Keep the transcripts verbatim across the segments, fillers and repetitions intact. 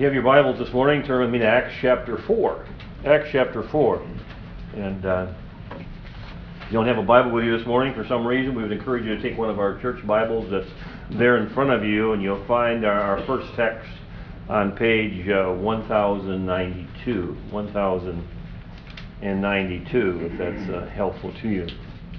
you have your Bibles this morning, turn with me to Acts chapter four. Acts chapter four. And uh, if you don't have a Bible with you this morning for some reason, we would encourage you to take one of our church Bibles that's there in front of you, and you'll find our, our first text on page uh, one thousand ninety-two. one thousand ninety-two, if that's uh, helpful to you.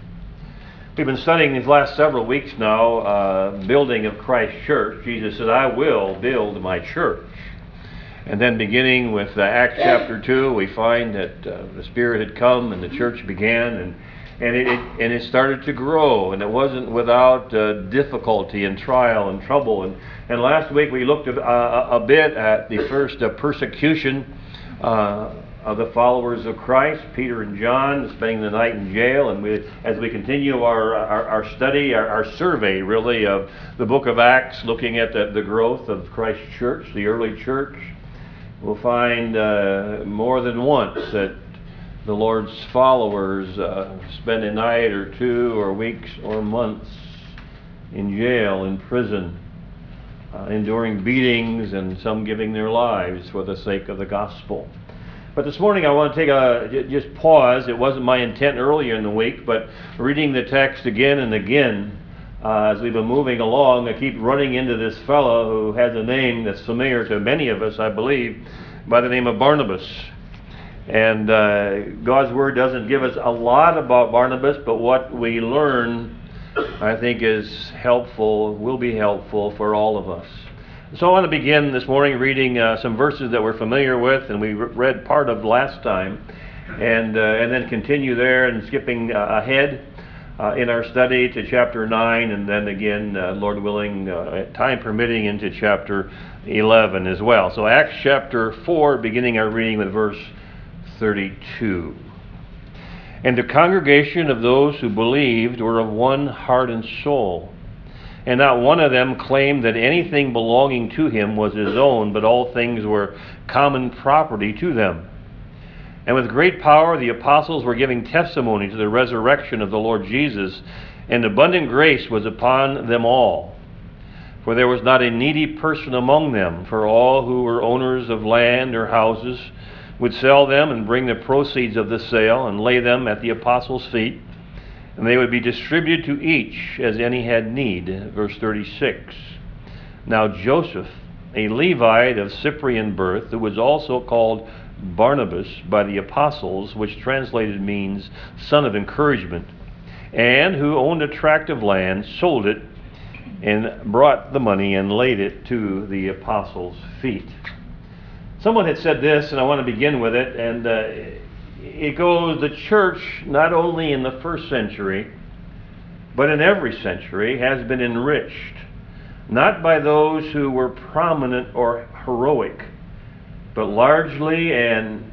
We've been studying these last several weeks now, uh, building of Christ's church. Jesus said, I will build my church. And then beginning with uh, Acts chapter two, we find that uh, the Spirit had come and the church began, and and it, it and it started to grow, and it wasn't without uh, difficulty and trial and trouble. And, and last week we looked a, a, a bit at the first uh, persecution uh, of the followers of Christ, Peter and John, spending the night in jail. And we, as we continue our our, our study, our, our survey really of the book of Acts, looking at the, the growth of Christ's church, the early church, we'll find uh, more than once that the Lord's followers uh, spend a night or two or weeks or months in jail, in prison, uh, enduring beatings, and some giving their lives for the sake of the gospel. But this morning I want to take a just pause. It wasn't my intent earlier in the week, but reading the text again and again uh, as we've been moving along, I keep running into this fellow who has a name that's familiar to many of us, I believe, by the name of Barnabas. And uh, God's Word doesn't give us a lot about Barnabas, but what we learn, I think, is helpful, will be helpful for all of us. So I want to begin this morning reading uh, some verses that we're familiar with, and we read part of last time, and uh, and then continue there and skipping uh, ahead uh, in our study to chapter nine, and then again, uh, Lord willing, uh, time permitting, into chapter eleven as well. So Acts chapter four, beginning our reading with verse thirty-two. And the congregation of those who believed were of one heart and soul. And not one of them claimed that anything belonging to him was his own, but all things were common property to them. And with great power the apostles were giving testimony to the resurrection of the Lord Jesus, and abundant grace was upon them all. For there was not a needy person among them, for all who were owners of land or houses would sell them and bring the proceeds of the sale and lay them at the apostles' feet, and they would be distributed to each as any had need. Verse thirty-six. Now Joseph, a Levite of Cyprian birth, who was also called Barnabas by the apostles, which translated means son of encouragement, and who owned a tract of land, sold it, and brought the money and laid it to the apostles' feet. Someone had said this, and I want to begin with it, and uh, it goes, the church, not only in the first century, but in every century, has been enriched, not by those who were prominent or heroic, but largely and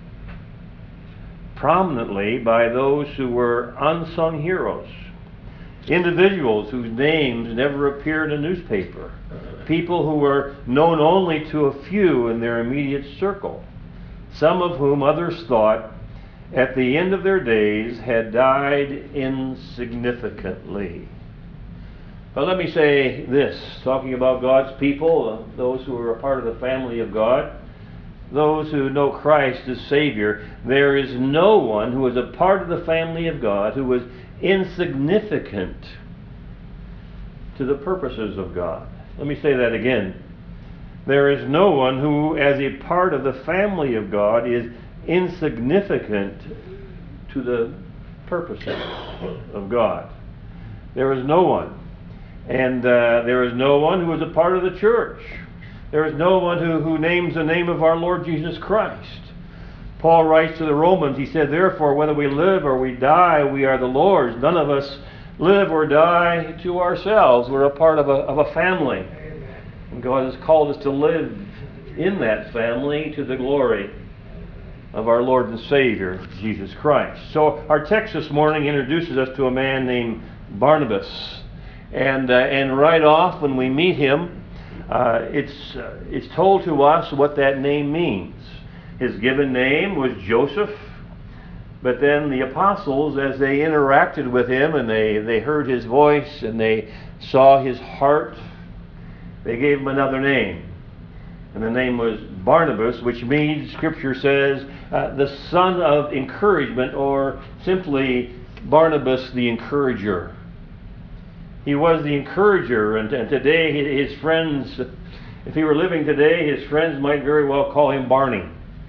prominently by those who were unsung heroes, individuals whose names never appeared in a newspaper, people who were known only to a few in their immediate circle, some of whom others thought at the end of their days had died insignificantly. But let me say this, talking about God's people, those who are a part of the family of God, those who know Christ as Savior, there is no one who is a part of the family of God who is insignificant to the purposes of God. Let me say that again. There is no one who, as a part of the family of God, is insignificant to the purposes of God. There is no one. And uh, there is no one who is a part of the church. There is no one who, who names the name of our Lord Jesus Christ. Paul writes to the Romans, he said, therefore, whether we live or we die, we are the Lord's. None of us live or die to ourselves. We're a part of a, of a family. And God has called us to live in that family to the glory of our Lord and Savior, Jesus Christ. So our text this morning introduces us to a man named Barnabas. And uh, and right off when we meet him, uh, it's, uh, it's told to us what that name means. His given name was Joseph, but then the apostles, as they interacted with him and they, they heard his voice and they saw his heart, they gave him another name. And the name was Barnabas, which means, Scripture says, uh, the son of encouragement, or simply Barnabas the encourager. He was the encourager, and, and today his friends, if he were living today, his friends might very well call him Barney.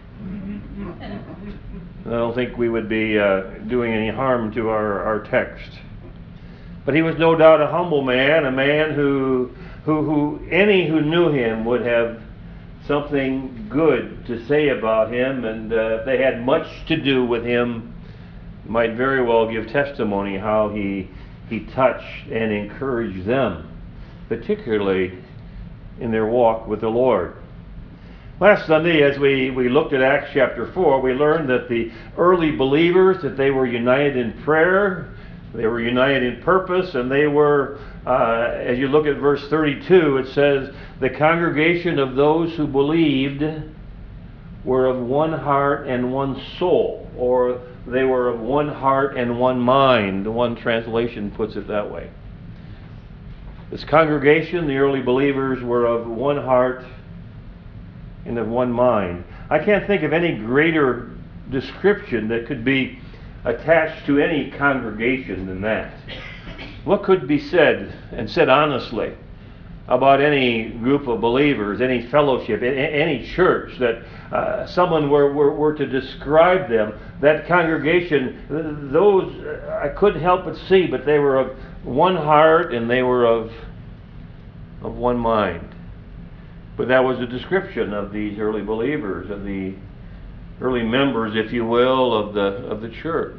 I don't think we would be uh, doing any harm to our, our text. But he was no doubt a humble man, a man who, who, who any who knew him would have something good to say about him, and uh, if they had much to do with him, might very well give testimony how he he touched and encouraged them, particularly in their walk with the Lord. Last Sunday, as we, we looked at Acts chapter four, we learned that the early believers, that they were united in prayer, they were united in purpose, and they were, uh, as you look at verse thirty-two, it says, the congregation of those who believed were of one heart and one soul, or they were of one heart and one mind. One translation puts it that way. This congregation, the early believers, were of one heart and of one mind. I can't think of any greater description that could be attached to any congregation than that. What could be said, and said honestly, about any group of believers, any fellowship, any church, that uh, someone were, were, were to describe them, that congregation, those I couldn't help but see, but they were of one heart and they were of, of one mind. But that was a description of these early believers, of the early members, if you will, of the of the church.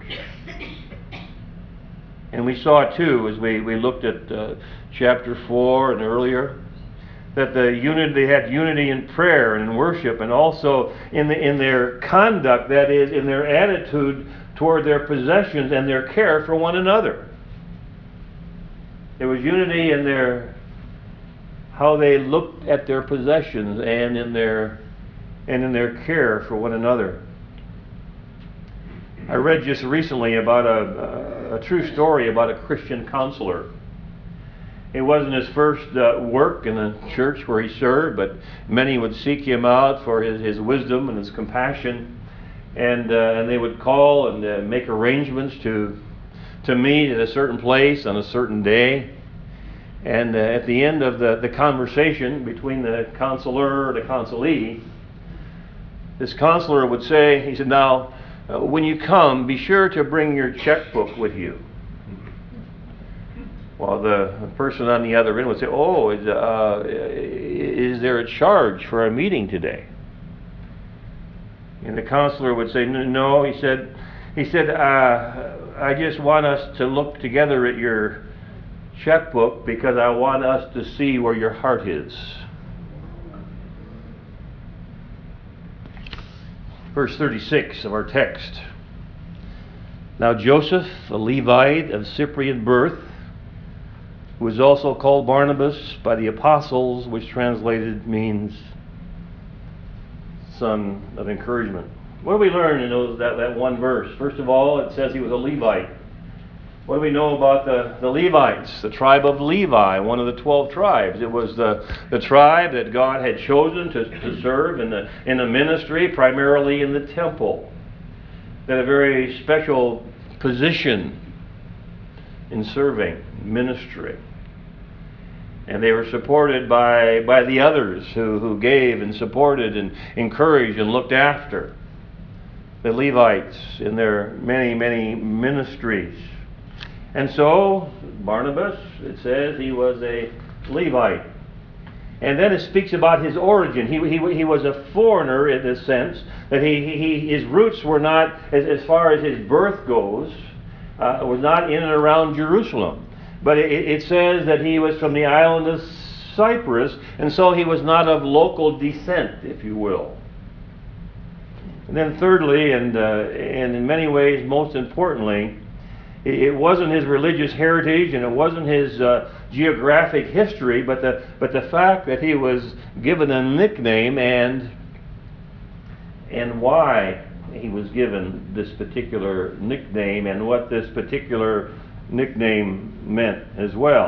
And we saw too, as we, we looked at uh, chapter four and earlier, that the unity, they had unity in prayer and in worship, and also in the, in their conduct, that is, in their attitude toward their possessions and their care for one another. There was unity in their how they looked at their possessions and in their and in their care for one another. I read just recently about a, a, a true story about a Christian counselor. It wasn't his first uh, work in the church where he served, but many would seek him out for his, his wisdom and his compassion, and uh, and they would call and uh, make arrangements to to meet at a certain place on a certain day. And uh, at the end of the, the conversation between the counselor and the counselee, this counselor would say, he said, now, uh, when you come, be sure to bring your checkbook with you. While the person on the other end would say, oh, is, uh, is there a charge for our meeting today? And the counselor would say, no, he said, he said, uh, I just want us to look together at your checkbook because I want us to see where your heart is. Verse thirty-six of our text. Now Joseph, a Levite of Cyprian birth, who is also called Barnabas by the apostles, which translated means son of encouragement. What do we learn in those, that, that one verse? First of all, it says he was a Levite. What do we know about the, the Levites, the tribe of Levi, one of the twelve tribes? It was the, the tribe that God had chosen to, to serve in the, in the ministry, primarily in the temple. They had a very special position in serving, ministry. And they were supported by, by the others who, who gave and supported and encouraged and looked after the Levites in their many, many ministries. And so, Barnabas, it says he was a Levite. And then it speaks about his origin. He, he, he was a foreigner in the sense that he, he, his roots were not, as, as far as his birth goes, uh, was not in and around Jerusalem. But it, it says that he was from the island of Cyprus, and so he was not of local descent, if you will. And then thirdly, and, uh, and in many ways most importantly, it wasn't his religious heritage and it wasn't his uh, geographic history, but the but the fact that he was given a nickname and and why he was given this particular nickname and what this particular nickname meant as well.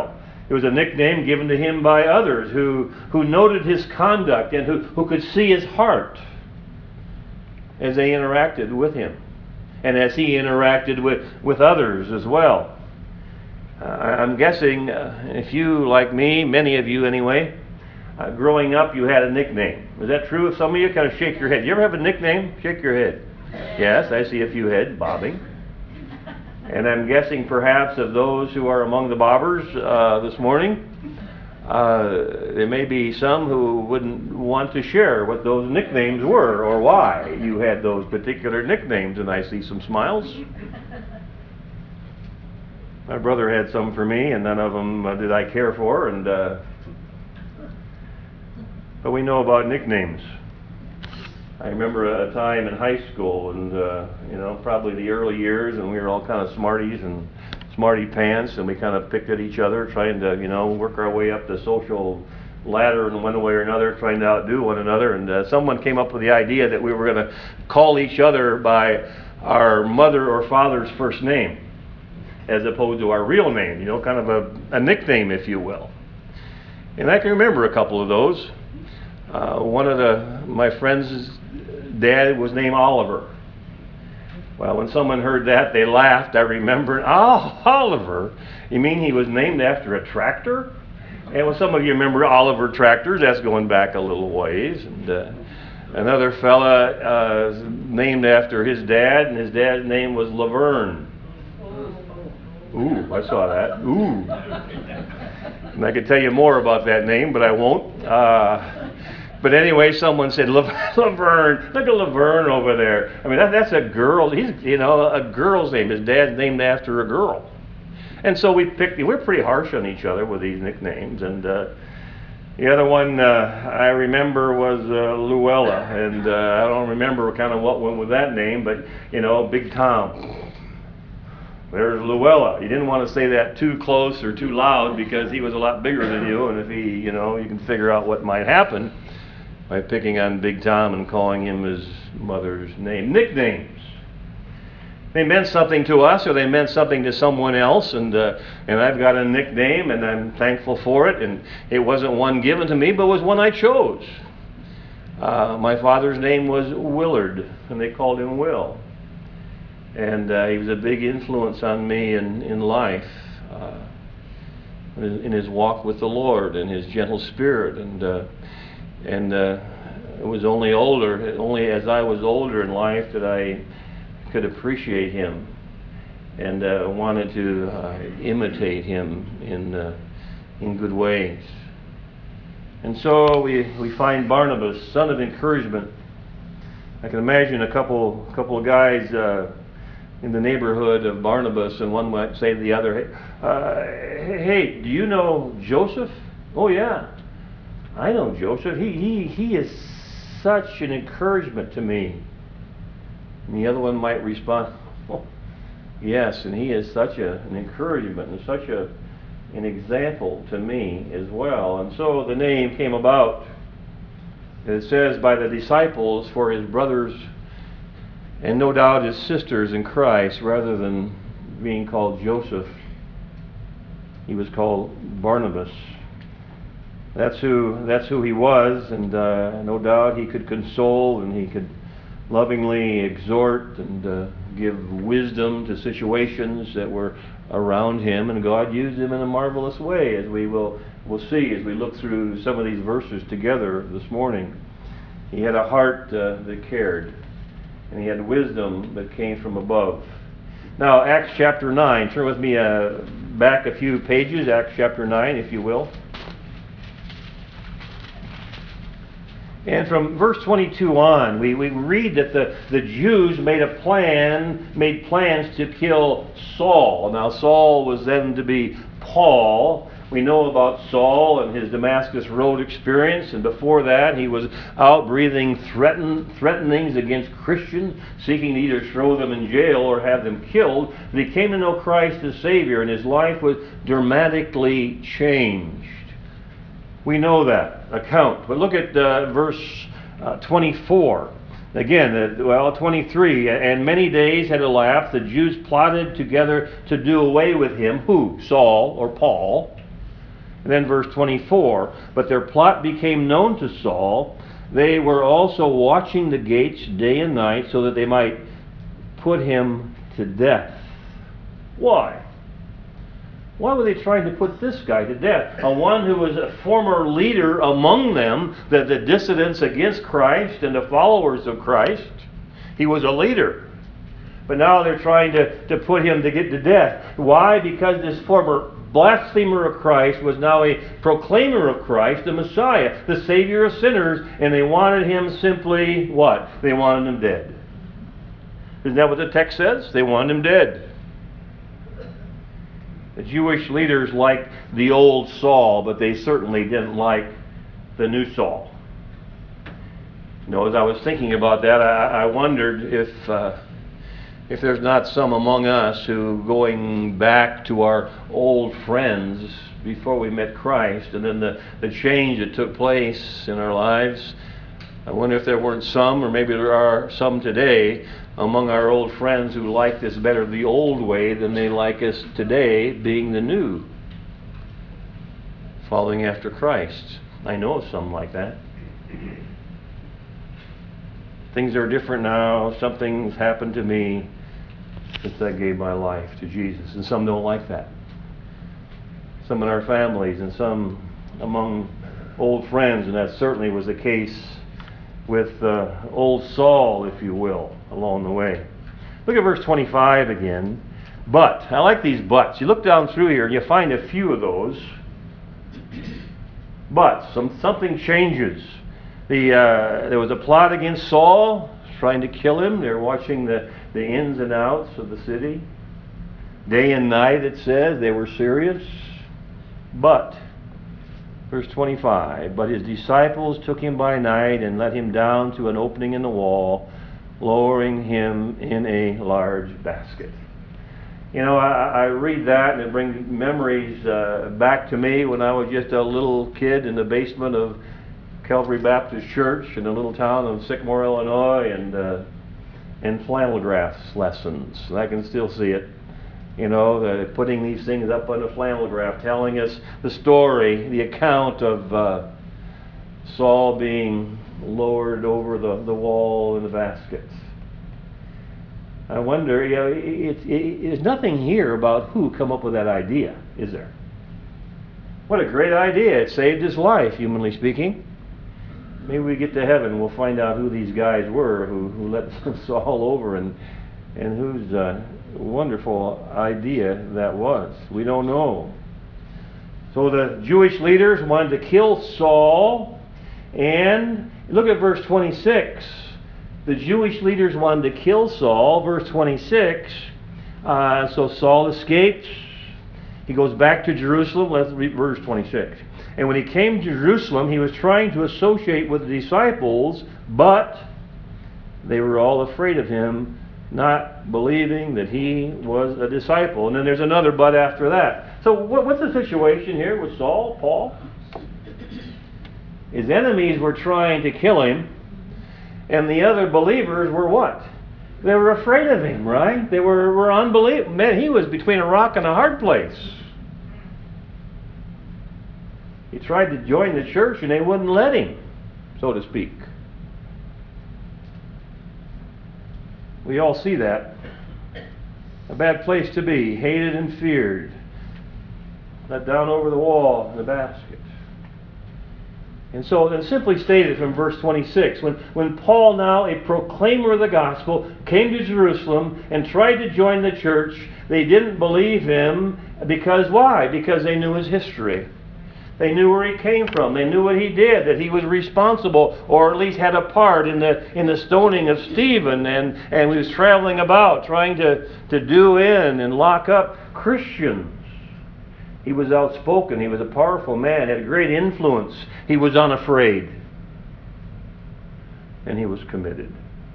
It was a nickname given to him by others who, who noted his conduct and who, who could see his heart as they interacted with him and as he interacted with, with others as well. Uh, I'm guessing uh, if you, like me, many of you anyway, uh, growing up you had a nickname. Is that true? Some of you kind of shake your head. You ever have a nickname? Shake your head. Yes, I see a few heads bobbing. And I'm guessing perhaps of those who are among the bobbers uh, this morning, uh, there may be some who wouldn't want to share what those nicknames were or why you had those particular nicknames, and I see some smiles. My brother had some for me, and none of them uh, did I care for, and uh, but we know about nicknames. I remember a time in high school, and uh, you know, probably the early years, and we were all kind of smarties and smarty pants, and we kind of picked at each other, trying to, you know, work our way up the social ladder in one way or another, trying to outdo one another. And uh, someone came up with the idea that we were going to call each other by our mother or father's first name, as opposed to our real name. You know, kind of a, a nickname, if you will. And I can remember a couple of those. Uh, one of the my friends' dad was named Oliver. Well, when someone heard that, they laughed. I remember, oh, Oliver? You mean he was named after a tractor? And when some of you remember Oliver tractors, that's going back a little ways. And uh, another fella uh, named after his dad, and his dad's name was Laverne. Ooh, I saw that. Ooh. And I could tell you more about that name, but I won't. Uh, But anyway, someone said, Laverne, look at Laverne over there. I mean, that, that's a girl, he's, you know, a girl's name. His dad's named after a girl. And so we picked, we're pretty harsh on each other with these nicknames. And uh, the other one uh, I remember was uh, Luella. And uh, I don't remember kind of what went with that name, but, you know, Big Tom. There's Luella. You didn't want to say that too close or too loud because he was a lot bigger than you. And if he, you know, you can figure out what might happen by picking on Big Tom and calling him his mother's name. Nicknames. They meant something to us, or they meant something to someone else, and uh, and I've got a nickname, and I'm thankful for it, and it wasn't one given to me, but was one I chose. Uh, my father's name was Willard, and they called him Will. And uh, he was a big influence on me in, in life, uh, in his walk with the Lord, and his gentle spirit, and uh, And uh, it was only older, only as I was older in life that I could appreciate him and uh, wanted to uh, imitate him in uh, in good ways. And so we, we find Barnabas, son of encouragement. I can imagine a couple couple of guys uh, in the neighborhood of Barnabas, and one might say to the other, hey, uh, hey, do you know Joseph? Oh yeah. I know Joseph. He he he is such an encouragement to me. And the other one might respond, oh, yes, and he is such a, an encouragement and such a an example to me as well. And so the name came about. It says by the disciples for his brothers and no doubt his sisters in Christ, rather than being called Joseph, he was called Barnabas. That's who that's who he was, and uh, no doubt he could console and he could lovingly exhort and uh, give wisdom to situations that were around him, and God used him in a marvelous way, as we will will see as we look through some of these verses together this morning. He had a heart uh, that cared, and he had wisdom that came from above. Now, Acts chapter nine. Turn with me uh, back a few pages, Acts chapter nine, if you will. And from verse twenty-two on, we, we read that the, the Jews made a plan, made plans to kill Saul. Now Saul was then to be Paul. We know about Saul and his Damascus Road experience, and before that he was out breathing threaten, threatenings against Christians, seeking to either throw them in jail or have them killed. But he came to know Christ as Savior, and his life was dramatically changed. We know that account. But look at uh, verse uh, twenty-four. Again, uh, well, twenty-three. And many days had elapsed. The Jews plotted together to do away with him. Who? Saul or Paul. And then verse twenty-four, but their plot became known to Saul. They were also watching the gates day and night so that they might put him to death. Why? Why were they trying to put this guy to death? A one who was a former leader among them, the, the dissidents against Christ and the followers of Christ. He was a leader. But now they're trying to, to put him to get to death. Why? Because this former blasphemer of Christ was now a proclaimer of Christ, the Messiah, the Savior of sinners, and they wanted him simply what? They wanted him dead. Isn't that what the text says? They wanted him dead. The Jewish leaders liked the old Saul, but they certainly didn't like the new Saul. You know, as I was thinking about that, I, I wondered if uh, if there's not some among us who, going back to our old friends before we met Christ, and then the, the change that took place in our lives, I wonder if there weren't some, or maybe there are some today, among our old friends who like this better the old way than they like us today, being the new, following after Christ. I know of some like that. Things are different now. Something's happened to me since I gave my life to Jesus. And some don't like that. Some in our families and some among old friends, and that certainly was the case with uh, old Saul, if you will, along the way. Look at verse twenty-five again. But, I like these buts. You look down through here and you find a few of those. But, some, something changes. The, uh, there was a plot against Saul, trying to kill him. They're watching the, the ins and outs of the city. Day and night, it says, they were serious. But, verse twenty-five, but his disciples took him by night and let him down to an opening in the wall, lowering him in a large basket. You know, I, I read that and it brings memories uh, back to me when I was just a little kid in the basement of Calvary Baptist Church in the little town of Sycamore, Illinois, and uh, and flannel graphs lessons. And I can still see it. You know, uh, putting these things up on a flannel graph, telling us the story, the account of uh, Saul being lowered over the, the wall in the basket. I wonder, you know, it, it, it, there's nothing here about who come up with that idea, is there? What a great idea. It saved his life, humanly speaking. Maybe we get to heaven, we'll find out who these guys were who, who let Saul over and, and whose uh, wonderful idea that was. We don't know. So the Jewish leaders wanted to kill Saul, and look at verse twenty-six. The Jewish leaders wanted to kill Saul, verse twenty-six. Uh, so Saul escapes. He goes back to Jerusalem. Let's read verse twenty-six. And when he came to Jerusalem, he was trying to associate with the disciples, but they were all afraid of him, not believing that he was a disciple. And then there's another but after that. So what, what's the situation here with Saul, Paul? His enemies were trying to kill him, and the other believers were what? They were afraid of him, right? They were, were unbelievable. Man, he was between a rock and a hard place. He tried to join the church and they wouldn't let him, so to speak. We all see that. A bad place to be, hated and feared. Let down over the wall in the basket. And so, and simply stated from verse twenty-six, when, when Paul, now a proclaimer of the gospel, came to Jerusalem and tried to join the church, they didn't believe him because why? Because they knew his history. They knew where he came from. They knew what he did, that he was responsible, or at least had a part in the in the stoning of Stephen, and, and he was traveling about trying to, to do in and lock up Christians. He was outspoken. He was a powerful man, had a great influence. He was unafraid. And he was committed.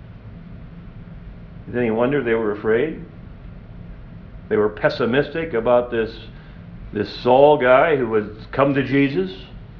Is any wonder they were afraid? They were pessimistic about this This Saul guy who had come to Jesus.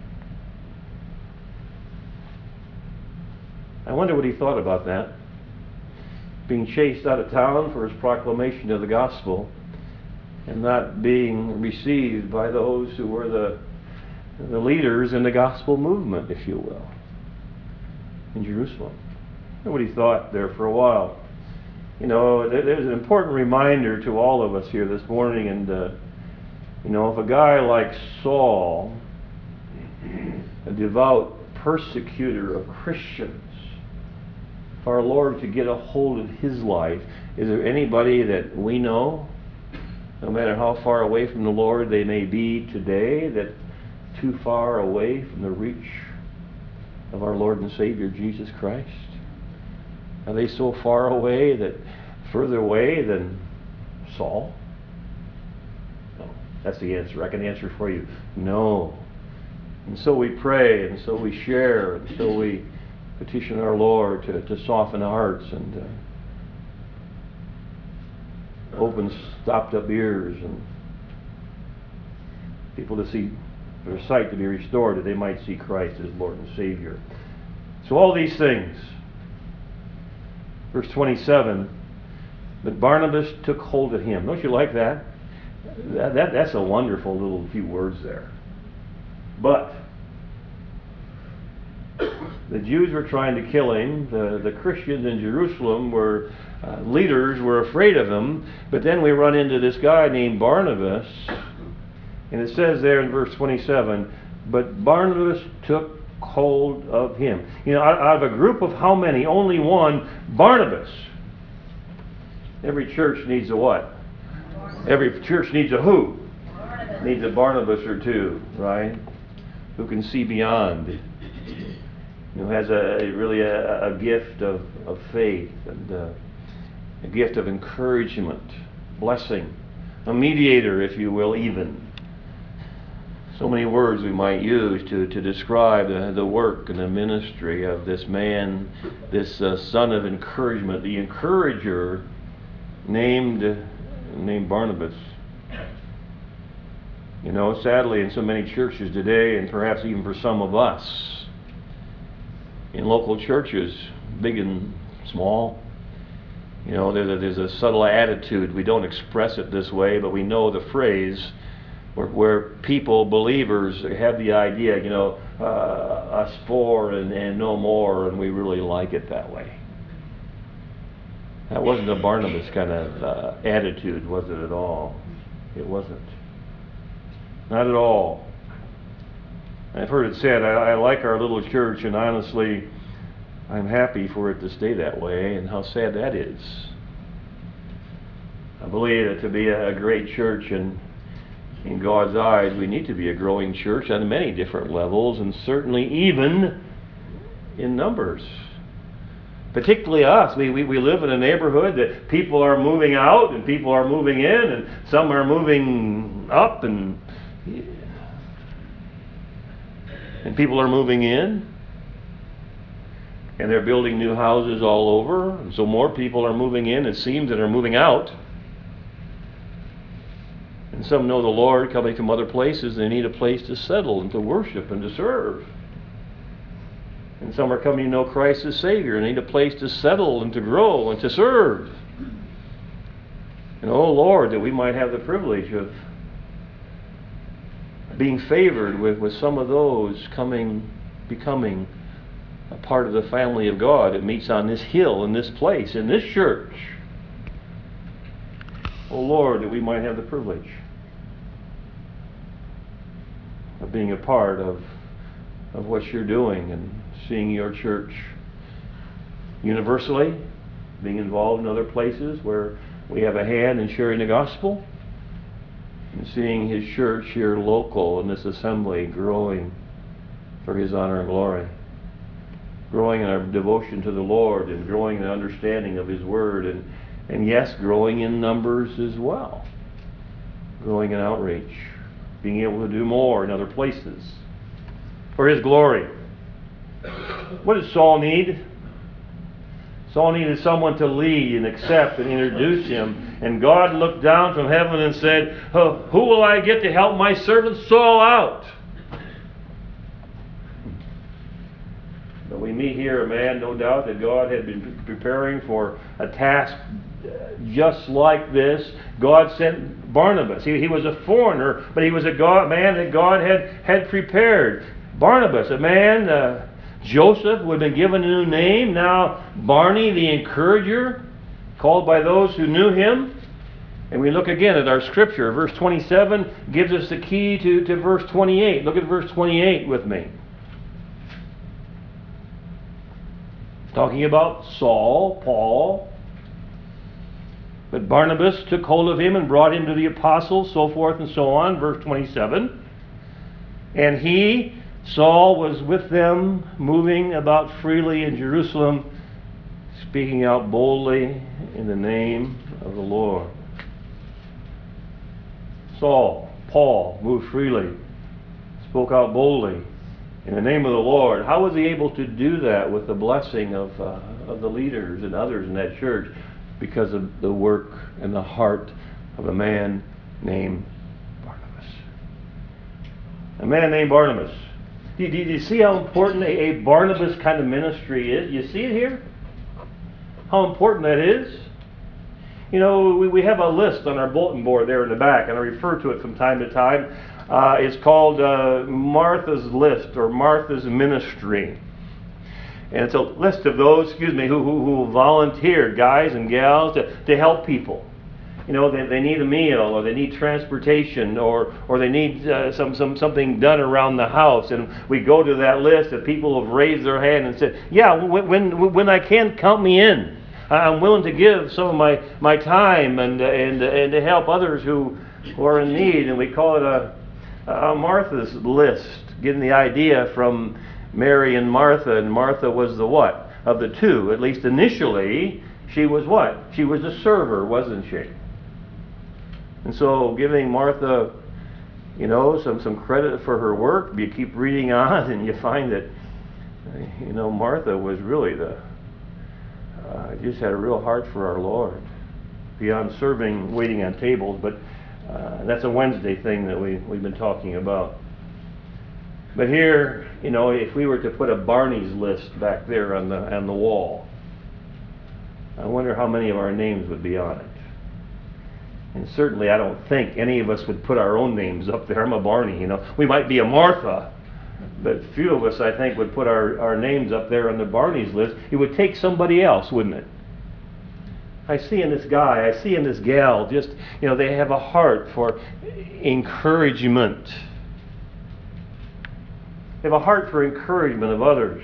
I wonder what he thought about that. Being chased out of town for his proclamation of the gospel and not being received by those who were the the leaders in the gospel movement, if you will, in Jerusalem. Nobody thought there for a while. You know, there's an important reminder to all of us here this morning, and uh, you know, if a guy like Saul, a devout persecutor of Christians, if our Lord could get a hold of his life, is there anybody that we know, no matter how far away from the Lord they may be today, that too far away from the reach of our Lord and Savior Jesus Christ? Are they so far away that further away than Saul? No. That's the answer. I can answer for you. No. And so we pray, and so we share, and so we petition our Lord to, to soften hearts and uh, open stopped up ears, and people to see their sight to be restored, that they might see Christ as Lord and Savior. So all these things. Verse twenty-seven, but Barnabas took hold of him. Don't you like that? That, that that's a wonderful little few words there. But the Jews were trying to kill him. The, the Christians in Jerusalem were, uh, leaders were afraid of him. But then we run into this guy named Barnabas. And it says there in verse twenty-seven, but Barnabas took hold of him. You know, out, out of a group of how many? Only one, Barnabas. Every church needs a what? Every church needs a who? Barnabas. Needs a Barnabas or two, right? Who can see beyond. Who has a really a, a gift of, of faith and uh, a gift of encouragement, blessing, a mediator, if you will, even. So many words we might use to, to describe the, the work and the ministry of this man, this uh, son of encouragement, the encourager named, uh, named Barnabas. You know, sadly, in so many churches today, and perhaps even for some of us, in local churches, big and small, you know, there's a, there's a subtle attitude. We don't express it this way, but we know the phrase where, where people, believers, have the idea, you know, uh, us four and, and no more, and we really like it that way. That wasn't a Barnabas kind of uh, attitude, was it at all? It wasn't. Not at all. I've heard it said, I, I like our little church, and honestly, I'm happy for it to stay that way, and how sad that is. I believe that to be a, a great church, and in God's eyes, we need to be a growing church on many different levels, and certainly even in numbers. Particularly us. We, we, we live in a neighborhood that people are moving out, and people are moving in, and some are moving up, and and people are moving in, and they're building new houses all over, and so more people are moving in, it seems, than are moving out. And some know the Lord coming from other places, they need a place to settle and to worship and to serve. And some are coming to know Christ as Savior and need a place to settle and to grow and to serve. And oh Lord, that we might have the privilege of being favored with, with some of those coming, becoming a part of the family of God that meets on this hill, in this place, in this church. Oh Lord, that we might have the privilege of being a part of, of what you're doing and seeing your church universally, being involved in other places where we have a hand in sharing the gospel, and seeing his church here local in this assembly growing for his honor and glory, growing in our devotion to the Lord and growing in understanding of his word, and, and yes, growing in numbers as well, growing in outreach, being able to do more in other places for his glory. What did Saul need? Saul needed someone to lead and accept and introduce him. And God looked down from heaven and said, oh, who will I get to help my servant Saul out? But we meet here a man, no doubt, that God had been preparing for a task just like this, God sent Barnabas. He, he was a foreigner, but he was a God, man that God had, had prepared. Barnabas, a man, uh, Joseph, who had been given a new name, now Barney, the encourager, called by those who knew him. And we look again at our scripture. Verse twenty-seven gives us the key to, to verse twenty-eight. Look at verse twenty-eight with me. Talking about Saul, Paul. But Barnabas took hold of him and brought him to the apostles, so forth and so on. Verse twenty-seven. And he, Saul, was with them, moving about freely in Jerusalem, speaking out boldly in the name of the Lord. Saul, Paul, moved freely, spoke out boldly in the name of the Lord. How was he able to do that with the blessing of, uh, of the leaders and others in that church? Because of the work and the heart of a man named Barnabas. A man named Barnabas. Do you, do you see how important a, a Barnabas kind of ministry is? You see it here? How important that is? You know, we, we have a list on our bulletin board there in the back, and I refer to it from time to time. Uh, it's called uh, Martha's List, or Martha's Ministry. And it's a list of those, excuse me, who, who, who volunteered, guys and gals, to, to help people. You know, they, they need a meal, or they need transportation, or or they need uh, some, some something done around the house. And we go to that list of people who have raised their hand and said, yeah, when, when, when I can, count me in. I'm willing to give some of my, my time and, and, and to help others who, who are in need. And we call it a, a Martha's List, getting the idea from Mary and Martha. And Martha was the what? Of the two, at least initially, she was what? She was a server, wasn't she? And so giving Martha, you know, some, some credit for her work, you keep reading on and you find that, you know, Martha was really the, uh, just had a real heart for our Lord. Beyond serving, waiting on tables, but uh, that's a Wednesday thing that we, we've been talking about. But here, you know, if we were to put a Barney's List back there on the on the wall, I wonder how many of our names would be on it. And certainly I don't think any of us would put our own names up there. I'm a Barney, you know. We might be a Martha, but few of us, I think, would put our, our names up there on the Barney's List. It would take somebody else, wouldn't it? I see in this guy, I see in this gal, just, you know, they have a heart for encouragement. They have a heart for encouragement of others.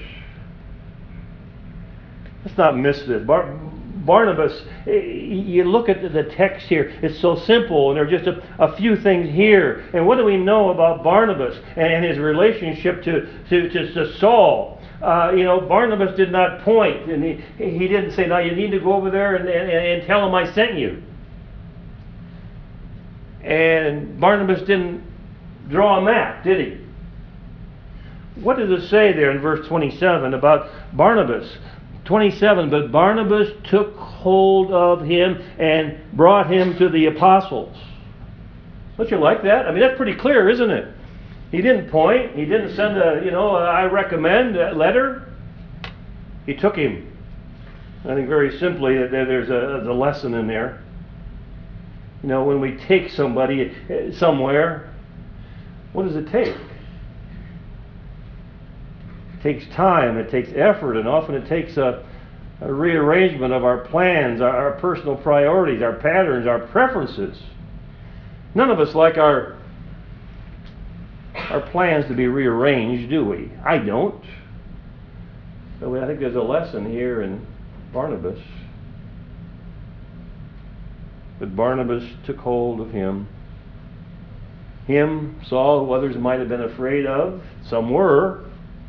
Let's not miss this. Bar- Barnabas, you look at the text here, it's so simple, and there are just a, a few things here. And what do we know about Barnabas and his relationship to, to, to, to Saul? Uh, you know, Barnabas did not point, and he, he didn't say, now you need to go over there and, and, and tell him I sent you. And Barnabas didn't draw a map, did he? What does it say there in verse twenty-seven about Barnabas? twenty-seven, but Barnabas took hold of him and brought him to the apostles. Don't you like that? I mean, that's pretty clear, isn't it? He didn't point. He didn't send a, you know, a, I recommend a letter. He took him. I think very simply that there's a, there's a lesson in there. You know, when we take somebody somewhere, what does it take? It takes time, it takes effort, and often it takes a, a rearrangement of our plans, our, our personal priorities, our patterns, our preferences. None of us like our, our plans to be rearranged, do we? I don't. But I think there's a lesson here in Barnabas. But Barnabas took hold of him. Him, Saul, who others might have been afraid of. Some were.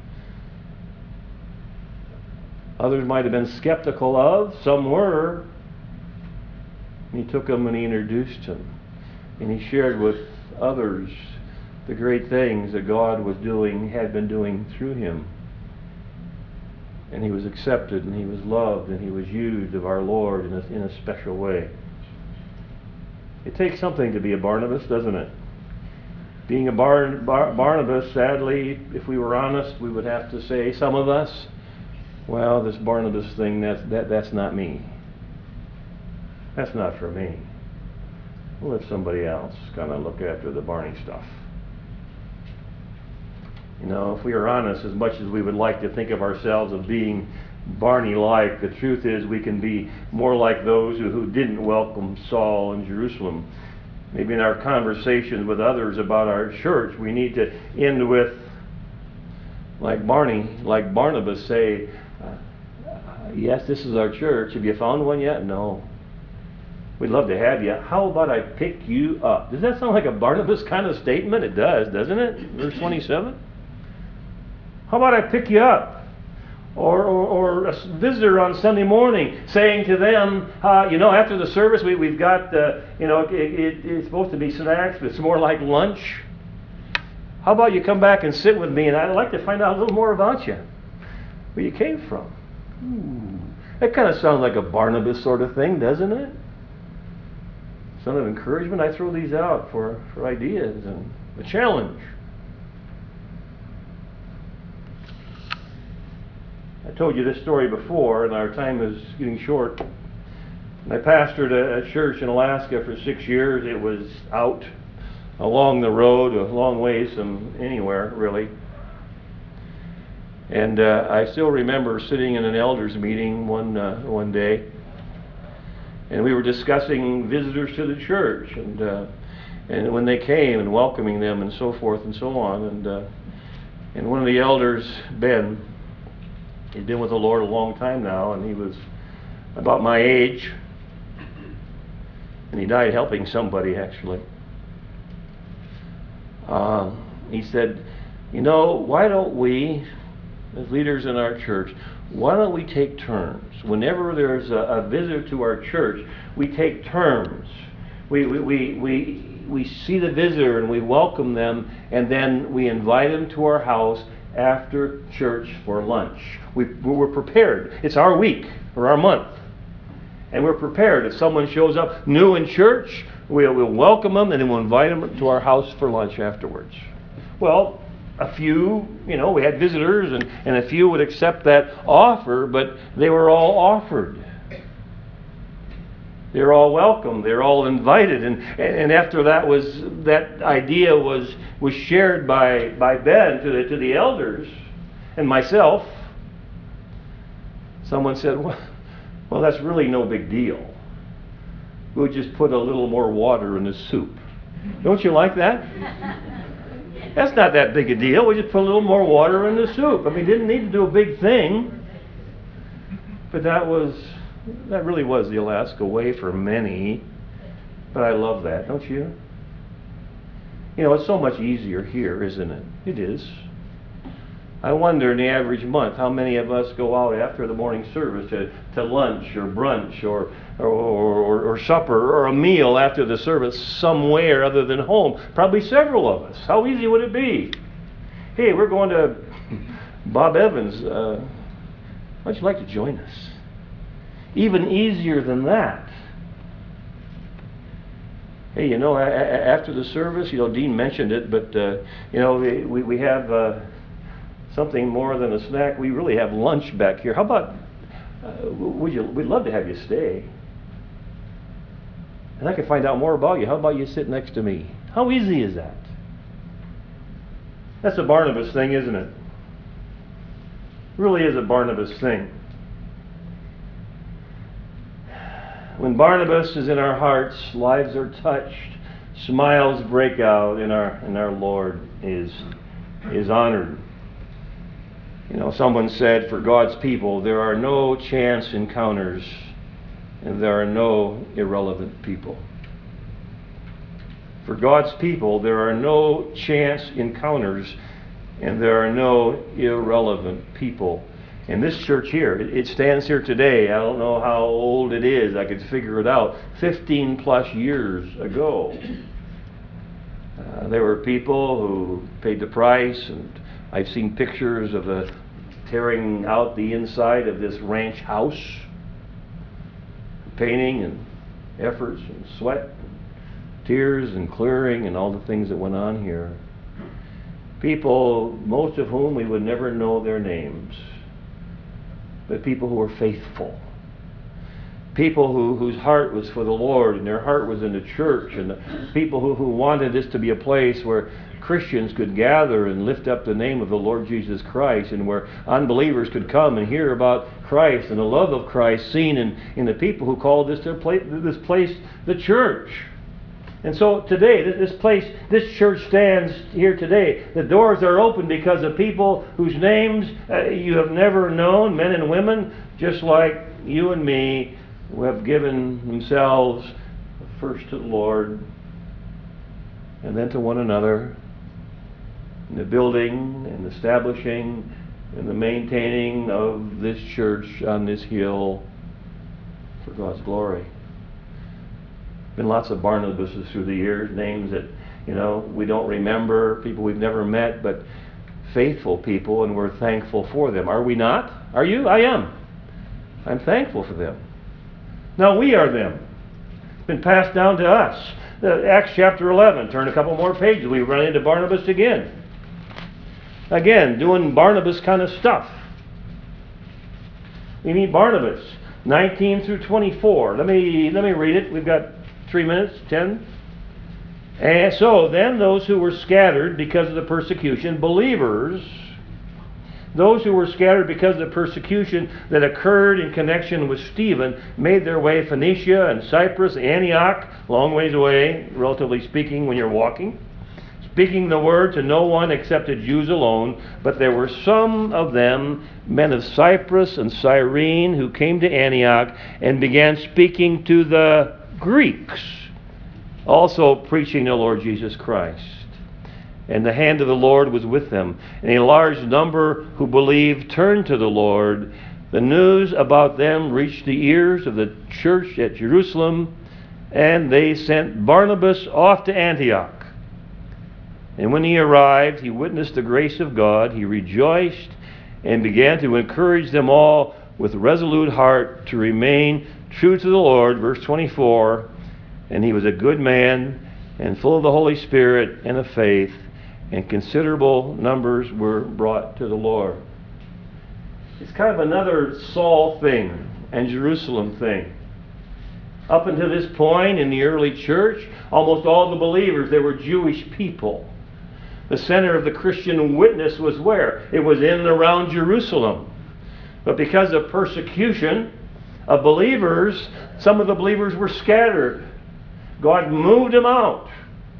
Others might have been skeptical of. Some were. He took him and he introduced him. And he shared with others the great things that God was doing, had been doing through him. And he was accepted, and he was loved, and he was used of our Lord in a, in a special way. It takes something to be a Barnabas, doesn't it? Being a Bar- Bar- Barnabas, sadly, if we were honest, we would have to say, some of us, well, this Barnabas thing, that's, that, that's not me. That's not for me. We'll let somebody else kind of look after the Barney stuff. You know, if we are honest, as much as we would like to think of ourselves as being Barney-like, the truth is we can be more like those who, who didn't welcome Saul in Jerusalem. Maybe in our conversations with others about our church, we need to end with, like Barney, like Barnabas, say, uh, yes, this is our church. Have you found one yet? No. We'd love to have you. How about I pick you up? Does that sound like a Barnabas kind of statement? It does, doesn't it? Verse twenty-seven. How about I pick you up? Or, or, or a visitor on Sunday morning saying to them, uh, you know, after the service we, we've got, uh, you know, it, it, it's supposed to be snacks, but it's more like lunch. How about you come back and sit with me and I'd like to find out a little more about you, where you came from. Ooh, that kind of sounds like a Barnabas sort of thing, doesn't it? Son of encouragement. I throw these out for, for ideas and a challenge. I told you this story before, and our time is getting short. I pastored a, a church in Alaska for six years. It was out along the road, a long ways from anywhere, really. And uh, I still remember sitting in an elders meeting one uh, one day, and we were discussing visitors to the church, and uh, and when they came, and welcoming them, and so forth and so on. And uh, and one of the elders, Ben, he'd been with the Lord a long time now, and he was about my age, and he died helping somebody, actually. Uh, he said, you know, why don't we, as leaders in our church, why don't we take turns? Whenever there's a, a visitor to our church, we take turns. We, we, we, we, we see the visitor and we welcome them, and then we invite them to our house after church for lunch. We, we're prepared. It's our week or our month. And we're prepared. If someone shows up new in church, we'll, we'll welcome them and then we'll invite them to our house for lunch afterwards. Well, a few, you know, we had visitors and, and a few would accept that offer, but they were all offered. They were all welcome. They were all invited. And, and after that was, that idea was, was shared by, by Ben to the, to the elders and myself, someone said, well, well, that's really no big deal. We'll just put a little more water in the soup. Don't you like that? That's not that big a deal. We just put a little more water in the soup. I mean, didn't need to do a big thing. But that was, that really was the Alaska way for many. But I love that, don't you? You know, it's so much easier here, isn't it? It is. I wonder in the average month how many of us go out after the morning service to, to lunch or brunch or or, or or supper or a meal after the service somewhere other than home. Probably several of us. How easy would it be? Hey, we're going to Bob Evans. Uh, why don't you like to join us? Even easier than that. Hey, you know, a- a- after the service, you know, Dean mentioned it, but uh, you know, we we have. Uh, Something more than a snack. We really have lunch back here. How about, uh, would you, we'd love to have you stay. And I can find out more about you. How about you sit next to me? How easy is that? That's a Barnabas thing, isn't it? It really is a Barnabas thing. When Barnabas is in our hearts, lives are touched, smiles break out, and our, and our Lord is, is honored. You know, someone said, for God's people, there are no chance encounters and there are no irrelevant people. For God's people, there are no chance encounters and there are no irrelevant people. And this church here, it stands here today. I don't know how old it is. I could figure it out. fifteen plus years ago. Uh, there were people who paid the price, and I've seen pictures of the tearing out the inside of this ranch house, painting and efforts and sweat, and tears and clearing and all the things that went on here. People, most of whom we would never know their names, but people who were faithful. people who, whose heart was for the Lord, and their heart was in the church, and the people who, who wanted this to be a place where Christians could gather and lift up the name of the Lord Jesus Christ, and where unbelievers could come and hear about Christ and the love of Christ seen in, in the people who called this, their place, this place the church. And so today, this place, this church stands here today. The doors are open because of people whose names uh, you have never known, men and women, just like you and me, who have given themselves first to the Lord and then to one another, in the building and establishing and the maintaining of this church on this hill for God's glory. Been lots of Barnabases through the years, names that, you know, we don't remember, people we've never met, but faithful people, and we're thankful for them. Are we not? Are you? I am. I'm thankful for them. Now we are them. It's been passed down to us. Uh, Acts chapter eleven. Turn a couple more pages. We run into Barnabas again. Again, doing Barnabas kind of stuff. We meet Barnabas, nineteen through twenty-four. Let me let me read it. We've got three minutes, ten. And so then those who were scattered because of the persecution, believers, those who were scattered because of the persecution that occurred in connection with Stephen, made their way Phoenicia and Cyprus, Antioch, long ways away, relatively speaking, when you're walking, speaking the word to no one except to Jews alone. But there were some of them, men of Cyprus and Cyrene, who came to Antioch and began speaking to the Greeks, also preaching the Lord Jesus Christ. And the hand of the Lord was with them. And a large number who believed turned to the Lord. The news about them reached the ears of the church at Jerusalem, and they sent Barnabas off to Antioch. And when he arrived, he witnessed the grace of God. He rejoiced and began to encourage them all with resolute heart to remain true to the Lord. Verse twenty-four, and he was a good man and full of the Holy Spirit and of faith, and considerable numbers were brought to the Lord. It's kind of another Saul thing and Jerusalem thing. Up until this point in the early church, almost all the believers, they were Jewish people. The center of the Christian witness was where? It was in and around Jerusalem. But because of persecution of believers, some of the believers were scattered. God moved them out.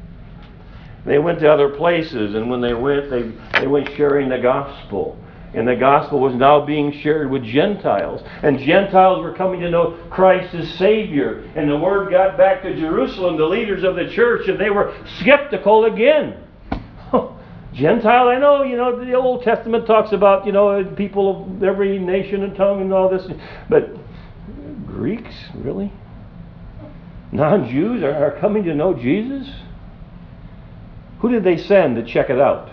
They went to other places, and when they went, they, they went sharing the gospel. And the gospel was now being shared with Gentiles. And Gentiles were coming to know Christ as Savior. And the word got back to Jerusalem, the leaders of the church, and they were skeptical again. Gentile, I know, you know, the Old Testament talks about, you know, people of every nation and tongue and all this. But Greeks, really? Non-Jews are, are coming to know Jesus? Who did they send to check it out?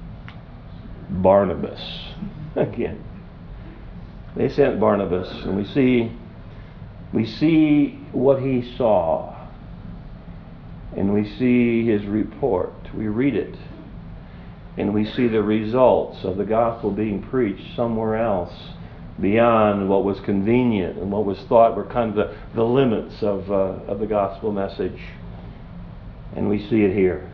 Barnabas. Again. They sent Barnabas, and we see we see what he saw. And we see his report. We read it. And we see the results of the gospel being preached somewhere else beyond what was convenient and what was thought were kind of the, the limits of, uh, of the gospel message. And we see it here.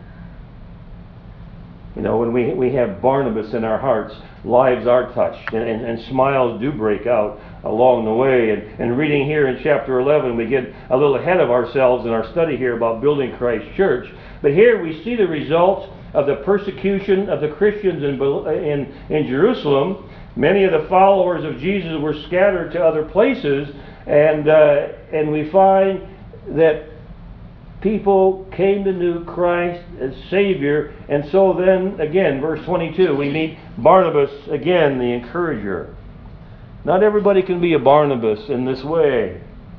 You know, when we, we have Barnabas in our hearts, lives are touched, and, and, and smiles do break out along the way. And, and reading here in chapter eleven, we get a little ahead of ourselves in our study here about building Christ Church. But here we see the results of the persecution of the Christians in, in, in Jerusalem. Many of the followers of Jesus were scattered to other places, and uh, and we find that people came to know Christ as Savior. And so then, again, verse twenty-two, we meet Barnabas again, the encourager. Not everybody can be a Barnabas in this way.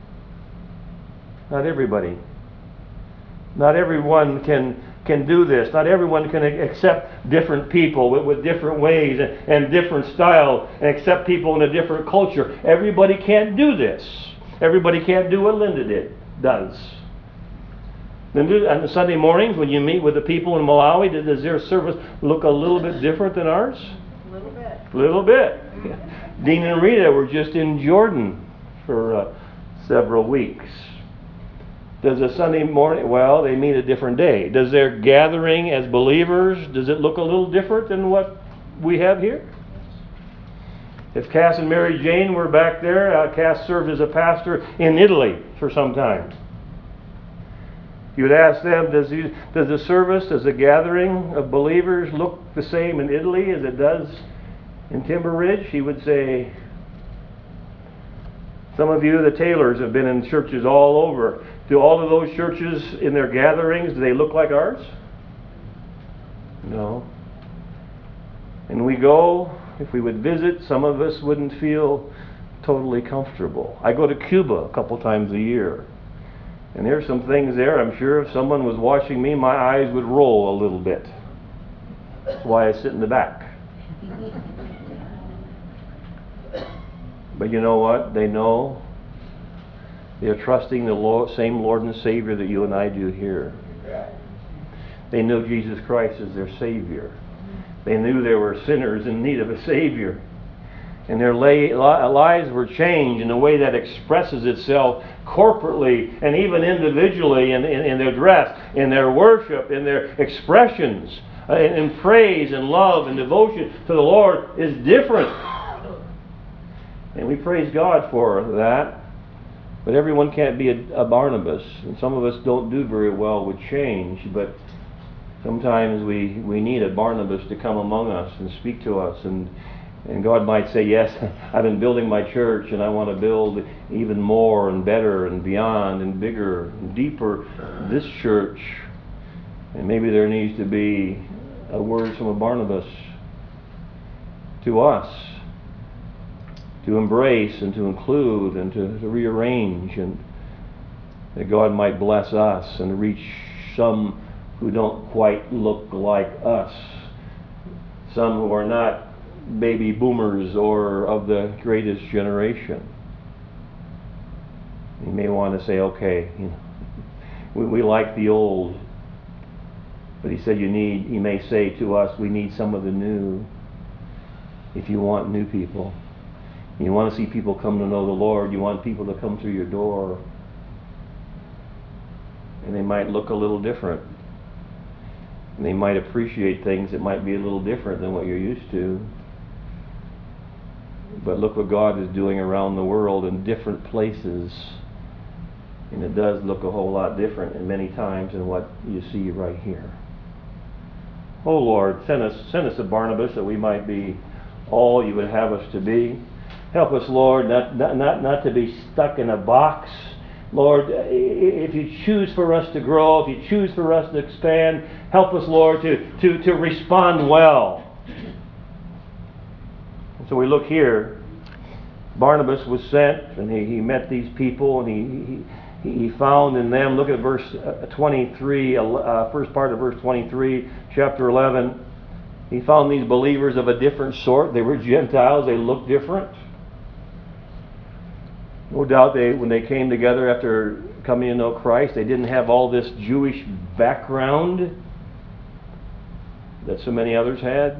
Not everybody. Not everyone can can do this. Not everyone can accept different people with, with different ways and, and different style, and accept people in a different culture. Everybody can't do this. Everybody can't do what Linda did, does. Then on the Sunday mornings when you meet with the people in Malawi, does their service look a little bit different than ours? A little bit. A little bit. Dean and Rita were just in Jordan for uh, several weeks. Does a Sunday morning, well, they meet a different day. Does their gathering as believers, does it look a little different than what we have here? If Cass and Mary Jane were back there, uh, Cass served as a pastor in Italy for some time. You would ask them, does, he, does the service, does the gathering of believers look the same in Italy as it does in Timber Ridge? He would say, some of you, the Taylors, have been in churches all over. Do all of those churches in their gatherings, do they look like ours? No. And we go, if we would visit, some of us wouldn't feel totally comfortable. I go to Cuba a couple times a year. And there's some things there, I'm sure if someone was watching me, my eyes would roll a little bit. That's why I sit in the back. But you know what? They know they're trusting the Lord, same Lord and Savior that you and I do here. They know Jesus Christ as their Savior. They knew there were sinners in need of a Savior. And their lay, lives were changed in a way that expresses itself corporately and even individually in, in, in their dress, in their worship, in their expressions, uh, in, in praise and love and devotion to the Lord is different. And we praise God for that. But everyone can't be a, a Barnabas. And some of us don't do very well with change. But sometimes we, we need a Barnabas to come among us and speak to us. And, and God might say, yes, I've been building my church and I want to build even more and better and beyond and bigger and deeper this church. And maybe there needs to be a word from a Barnabas to us, to embrace and to include and to, to rearrange, and that God might bless us and reach some who don't quite look like us, some who are not baby boomers or of the greatest generation. You may want to say, okay, you know, we, we like the old, but he said you need, he may say to us, we need some of the new if you want new people. You want to see people come to know the Lord. You want people to come through your door. And they might look a little different. And they might appreciate things that might be a little different than what you're used to. But look what God is doing around the world in different places. And it does look a whole lot different in many times than what you see right here. Oh Lord, send us, send us a Barnabas that we might be all you would have us to be. Help us, Lord, not, not, not, not to be stuck in a box. Lord, if you choose for us to grow, if you choose for us to expand, help us, Lord, to, to, to respond well. And so we look here. Barnabas was sent, and he, he met these people, and he, he, he found in them, look at verse twenty-three, uh, first part of verse twenty-three, chapter eleven. He found these believers of a different sort. They were Gentiles. They looked different. No doubt they, when they came together after coming to know Christ, they didn't have all this Jewish background that so many others had.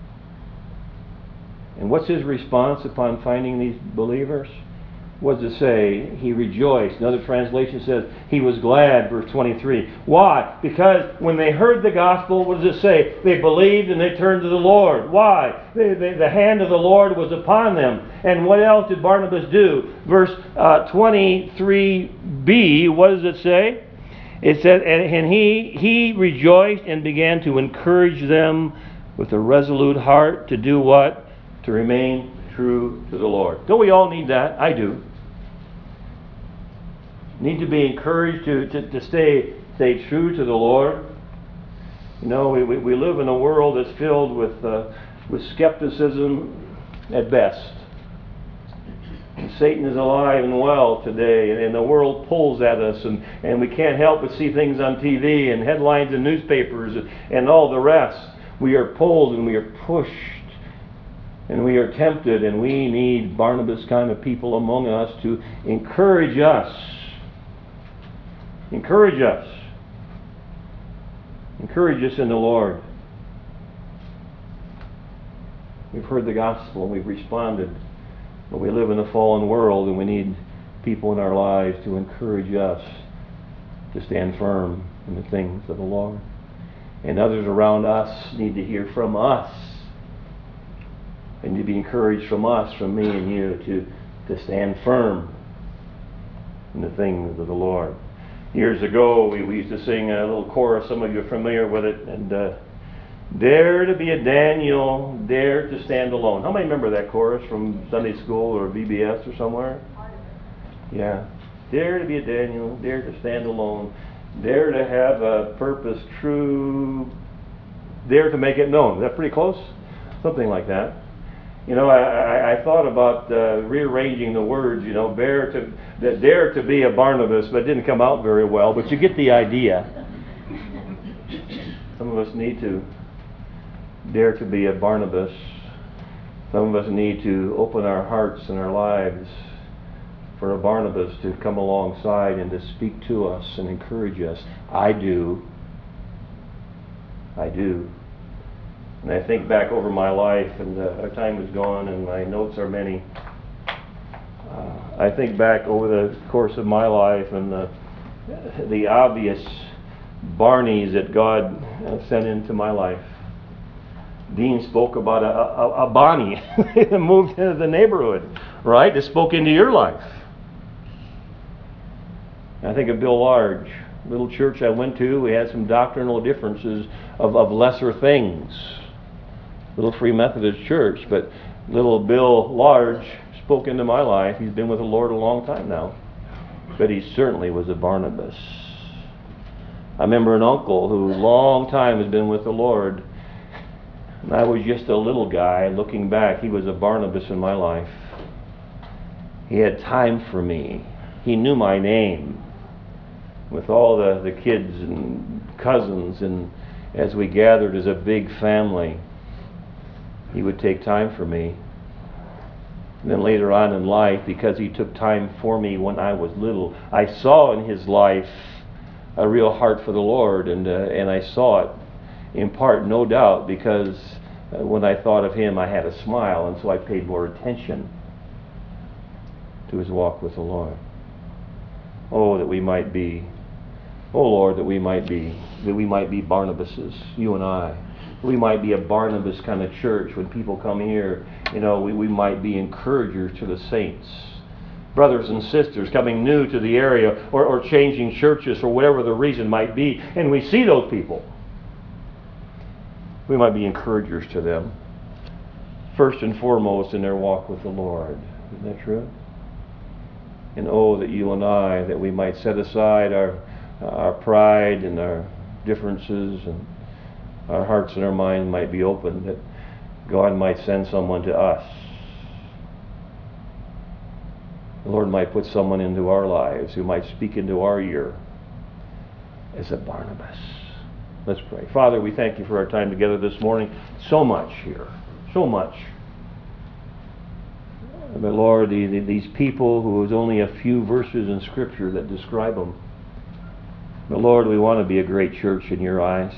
And what's his response upon finding these believers? What does it say? He rejoiced. Another translation says he was glad, verse twenty-three. Why? Because when they heard the gospel, what does it say? They believed and they turned to the Lord. Why? They, they, the hand of the Lord was upon them. And what else did Barnabas do? Verse uh, twenty-three b, what does it say? It says, and, and he, he rejoiced and began to encourage them with a resolute heart to do what? To remain true to the Lord. Don't we all need that? I do. Need to be encouraged to, to, to stay stay true to the Lord. You know, we, we, we live in a world that's filled with uh, with skepticism at best. And Satan is alive and well today, and, and the world pulls at us, and, and we can't help but see things on T V and headlines in newspapers and, and all the rest. We are pulled and we are pushed. And we are tempted, and we need Barnabas kind of people among us to encourage us. Encourage us. Encourage us in the Lord. We've heard the gospel, and we've responded. But we live in a fallen world, and we need people in our lives to encourage us to stand firm in the things of the Lord. And others around us need to hear from us and to be encouraged from us, from me and you, to, to stand firm in the things of the Lord. Years ago, we, we used to sing a little chorus. Some of you are familiar with it. And uh, dare to be a Daniel, dare to stand alone. How many remember that chorus from Sunday school or V B S or somewhere? Yeah. Dare to be a Daniel, dare to stand alone, dare to have a purpose true, dare to make it known. Is that pretty close? Something like that. You know, I, I, I thought about uh, rearranging the words, you know, dare to, that dare to be a Barnabas, but it didn't come out very well, but you get the idea. Some of us need to dare to be a Barnabas. Some of us need to open our hearts and our lives for a Barnabas to come alongside and to speak to us and encourage us. I do. I do. And I think back over my life, and uh, our time is gone, and my notes are many. Uh, I think back over the course of my life and the, the obvious Barneys that God uh, sent into my life. Dean spoke about a, a, a Bonnie that moved into the neighborhood, right? That spoke into your life. I think of Bill Large, little church I went to. We had some doctrinal differences of, of lesser things. Little Free Methodist church, but little Bill Large spoke into my life. He's been with the Lord a long time now, but he certainly was a Barnabas. I remember an uncle who a long time has been with the Lord, and I was just a little guy. Looking back, he was a Barnabas in my life. He had time for me. He knew my name. With all the, the kids and cousins, and as we gathered as a big family, he would take time for me. And then later on in life, because he took time for me when I was little, I saw in his life a real heart for the Lord, and uh, and I saw it in part, no doubt, because uh, when I thought of him, I had a smile, and so I paid more attention to his walk with the Lord. Oh, that we might be, oh Lord, that we might be, that we might be Barnabases, you and I. We might be a Barnabas kind of church. When people come here, you know, we, we might be encouragers to the saints. Brothers and sisters coming new to the area, or, or changing churches for whatever the reason might be, and we see those people. We might be encouragers to them, first and foremost in their walk with the Lord. Isn't that true? And oh, that you and I, that we might set aside our our pride and our differences, and our hearts and our mind might be open, that God might send someone to us. The Lord might put someone into our lives who might speak into our ear as a Barnabas. Let's pray. Father, we thank you for our time together this morning. So much here. So much. But Lord, the, the, these people who has only a few verses in Scripture that describe them. But Lord, we want to be a great church in your eyes.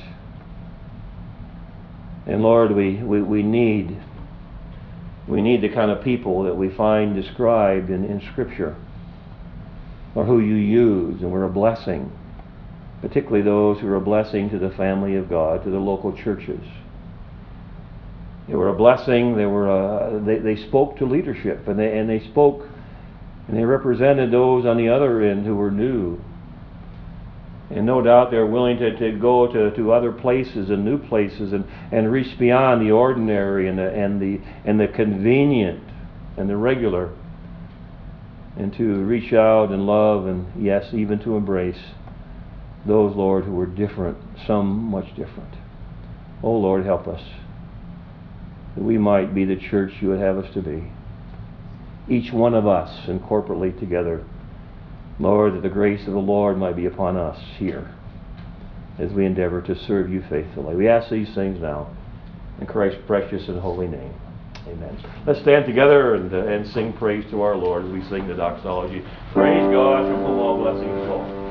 And Lord, we, we, we need we need the kind of people that we find described in, in Scripture, or who you use, and we're a blessing. Particularly those who are a blessing to the family of God, to the local churches. They were a blessing. They were a, they, they spoke to leadership, and they and they spoke, and they represented those on the other end who were new. And no doubt they're willing to, to go to, to other places and new places, and, and reach beyond the ordinary and the and the and the convenient and the regular, and to reach out and love, and yes, even to embrace those, Lord, who were different, some much different. Oh Lord, help us, that we might be the church you would have us to be. Each one of us, and corporately together. Lord, that the grace of the Lord might be upon us here as we endeavor to serve you faithfully. We ask these things now in Christ's precious and holy name. Amen. Let's stand together and, uh, and sing praise to our Lord as we sing the doxology. Praise God, from whom all blessings flow.